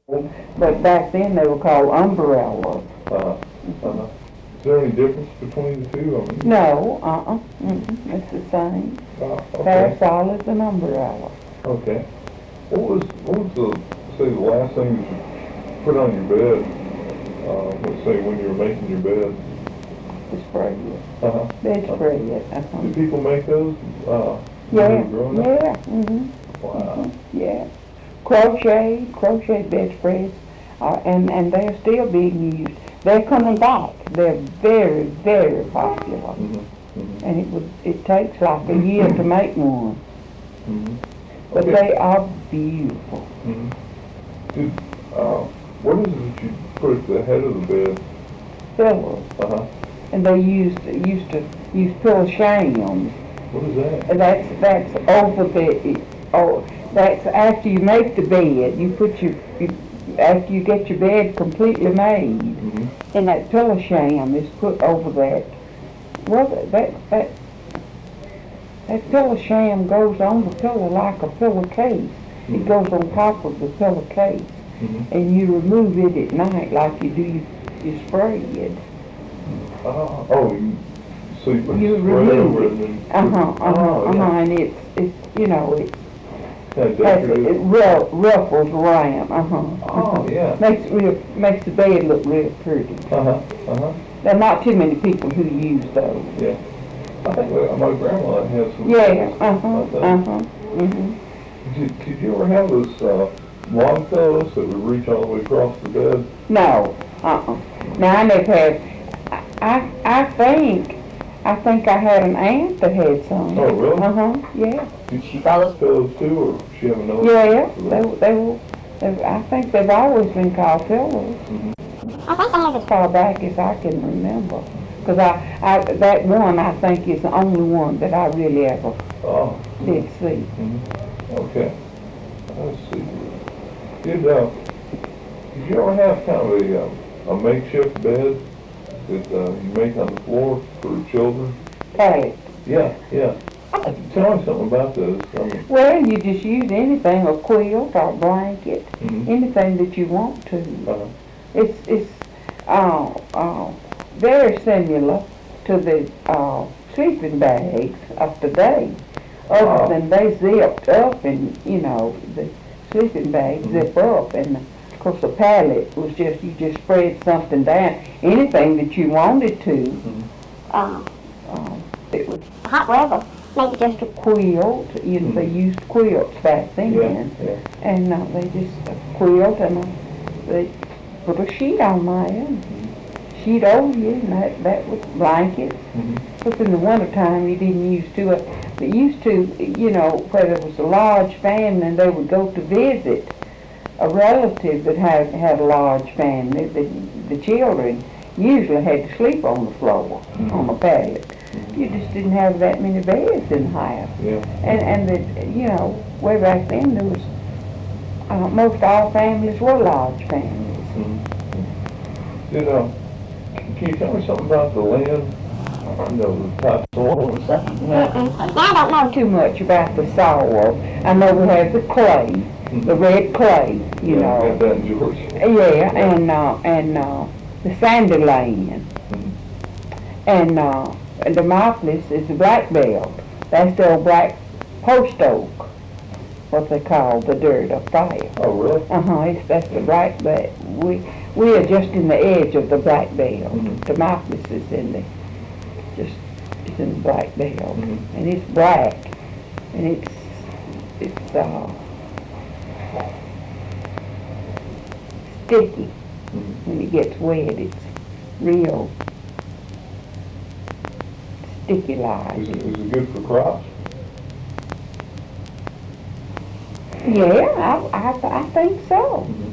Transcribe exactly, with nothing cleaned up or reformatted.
but back then they were called umbrellas. Uh, uh, is there any difference between the two? I mean, No, uh-uh, mm-mm, it's the same. uh, okay. Parasol is an umbrella. Okay. What was what was the say the last thing that you put on your bed? Uh, let's say when you were making your bed. The spread. Uh huh. Bed Uh-huh. spread. Uh-huh. Do people make those? Uh, Yeah, when you were growing up? yeah, mm-hmm. Wow. Yeah. Crochet, crochet bedspreads, uh, and, and they're still being used. They're coming back. They're very, very popular. Mm-hmm. Mm-hmm. And it would, it takes like a year to make one. Mm-hmm. But Okay. they are beautiful. Mm-hmm. Did, uh, what is it that you put at the head of the bed? Pillows. Uh-huh. And they used, used to use pillow shams. What is that? And that's, that's over the, oh, that's after you make the bed. You put your, you, after you get your bed completely made, Mm-hmm. and that pillow sham is put over that. Well, that, that, that pillow sham goes on the pillow like a pillowcase. Mm-hmm. It goes on top of the pillowcase, Mm-hmm. and you remove it at night like you do your, your spread. Uh, oh, you, so you put You the spread remove over it. it and then... Uh-huh, uh-huh, Oh, uh-huh, yeah. and it's, it's, you know, it's, Yeah, has, it decorative. ru- ruffles around, uh-huh. Oh, uh-huh. yeah. Makes it real, makes the bed look real pretty. Uh-huh, uh-huh, There are not too many people who use those. yeah. I think uh, my grandma had some... Yeah, uh-huh, like that. uh-huh, mm-hmm. Did, did you ever have those, uh, long pillows that would reach all the way across the bed? No, uh-uh. Now, I never had, I, I think, I think I had an aunt that had some. Oh, really? Uh-huh, yeah. Did she have those pillows too, or did she have another? Yeah, they, they were, they, I think they've always been called pillows. Mhm. I think I have as far back as I can remember. Because I, I, that one, I think, is the only one that I really ever Oh. did see. Mm-hmm. Okay. Let's see. Did, uh, did you ever have kind of a, uh, a makeshift bed that, uh, you make on the floor for children? Pallet. Yeah, yeah. Tell me something about those. I mean, Well, you just use anything, a quilt or a blanket, Mhm. anything that you want to. uh, It's, it's, uh, uh, very similar to the, uh, sleeping bags of today. Other Wow. than they zipped up and, you know, the sleeping bags Mhm. zip up, and of course the pallet was just, you just spread something down, anything that you wanted to. Mhm. Uh, um, it was hot weather, maybe just a quilt, you know, they Mhm. used quilts back then. yeah, yeah. And uh, they just uh, quilt and uh, they put a sheet on there, and sheet over you, and that, that was blankets. Mhm. Because in the wintertime you didn't use to it. But used to, you know, where there was a large family and they would go to visit a relative that had, had a large family, the, the children usually had to sleep on the floor, Mhm. on a pallet. Mhm. You just didn't have that many beds in the house. Yeah. And, and the, you know, way back then there was, uh, most all families were large families. Mhm. Did, uh, can you tell me something about the land? You know, the type of soil and stuff? Mm-mm. I don't know too much about the soil. I know we have the clay, the red clay, you Yeah, know. got that in Georgia. Yeah, and, uh, and, uh, the sandy land. Mhm. And, uh, and Demopolis is the black belt. That's the old black post oak, what they call the dirt up there. Oh, really? Uh-huh, it's, that's the black belt. We, we are just in the edge of the black belt. Mhm. Demopolis is in the, just, it's in the black belt. Mhm. And it's black, and it's, it's, uh, sticky. Mhm. When it gets wet, it's real sticky like. Is it, is it good for crops? Yeah, I, I, I think so. Mhm.